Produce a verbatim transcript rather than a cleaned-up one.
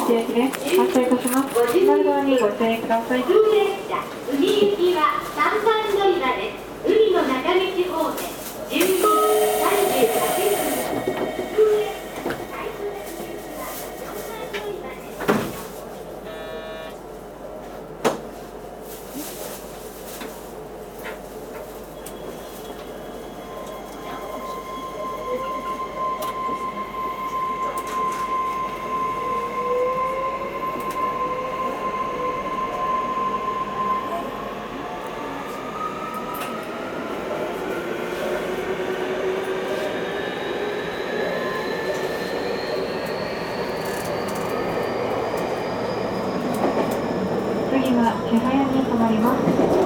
口駅です。発車いたします。左側にご注意ください。 普通列車海行きはさんばん乗り場です。海の中道方面じゅうにじさんじゅうはちふん。 次は千早に停まります。